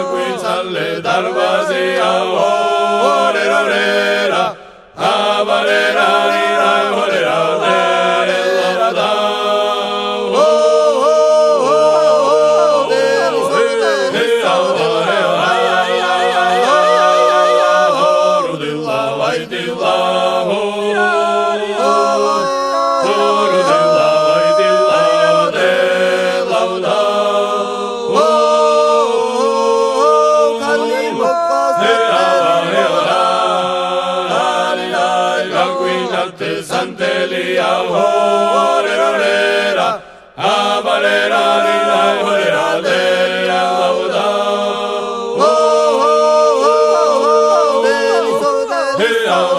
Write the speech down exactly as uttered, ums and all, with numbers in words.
qui salle darvazia o re ra re ra a va re ra ri ra o re ra re la da o o o de so de de a re ai ai ai ai ai ai o ru de la vai de la o Santelia ho re ra re ra a va re ra ri ra ho re ra de la lauda ho ho ho ho de so de